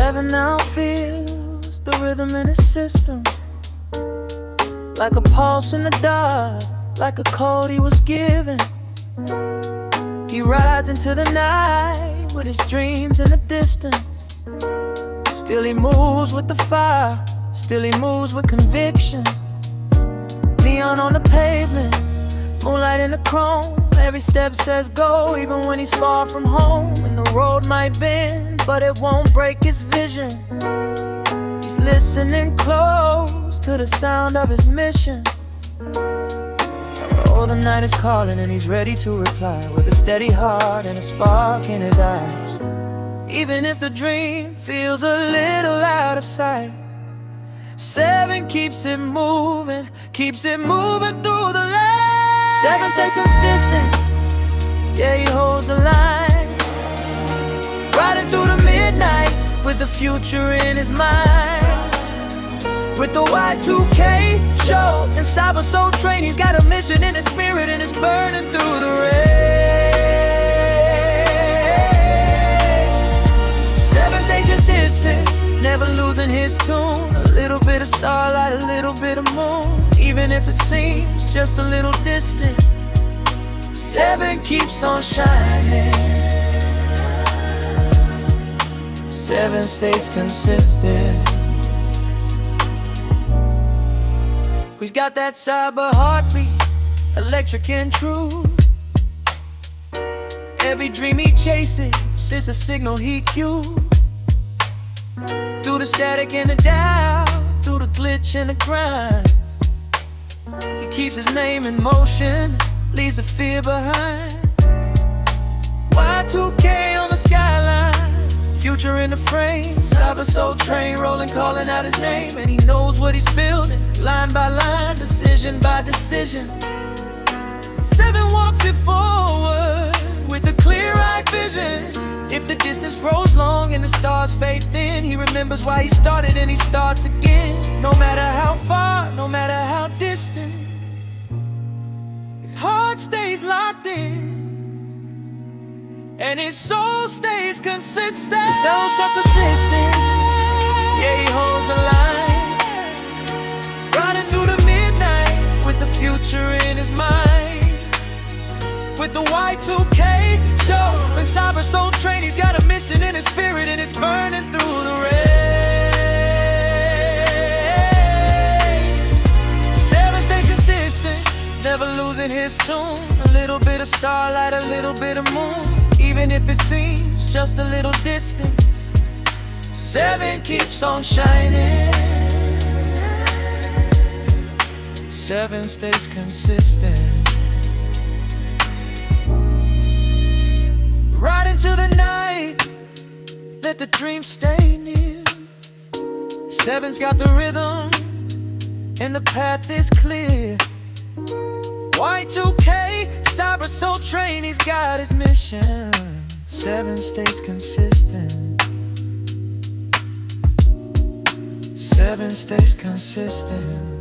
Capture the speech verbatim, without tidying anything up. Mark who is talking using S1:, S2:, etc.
S1: Seven now feels the rhythm in his system, like a pulse in the dark, like a code he was given. He rides into the night with his dreams in the distance. Still he moves with the fire, still he moves with conviction. Neon on the pavement, moonlight in the chrome. Every step says go, even when he's far from home. And the road might bend, but it won't break his vision. He's listening close to the sound of his mission. Oh, the night is calling and he's ready to reply, with a steady heart and a spark in his eyes. Even if the dream feels a little out of sight, seven keeps it moving, keeps it moving through the light. Seven stays consistent, yeah, he holds the line, riding through the midnight with the future in his mind. With the Y two K show and Cyber Soul Train, he's got a mission in his spirit and it's burning through the rain. Seven stays consistent, never losing his tune. A little bit of starlight, a little bit of moon, even if it seems just a little distant. Seven keeps on shining. Seven stays consistent. He's got that cyber heartbeat, electric and true. Every dream he chases is a signal he cues. Through the static and the doubt, through the glitch and the grind, he keeps his name in motion, leaves the fear behind. Y two K on the skyline, future in the frame. Cyber Soul Train rolling, calling out his name. And he knows what he's building, line by line, decision by decision. Seven walks it forward with a clear-eyed vision. If the distance grows long and the stars fade thin, he remembers why he started and he starts again. No matter how far, no matter how distant, his heart stays locked in and his soul stays consistent. So self-consistent, yeah, he holds the line, riding through the midnight with the future in his mind. With the Y two K show and Cyber Soul Train, he's got a mission in his spirit and it's burning through the rain. Seven stays consistent, never losing his tune. A little bit of starlight, a little bit of moon, even if it seems just a little distant. Seven keeps on shining. Seven stays consistent. Right into the night, let the dream stay near. Seven's got the rhythm and the path is clear. Y two K, Cyber Soul Train, he's got his mission. Seven stays consistent. Seven stays consistent.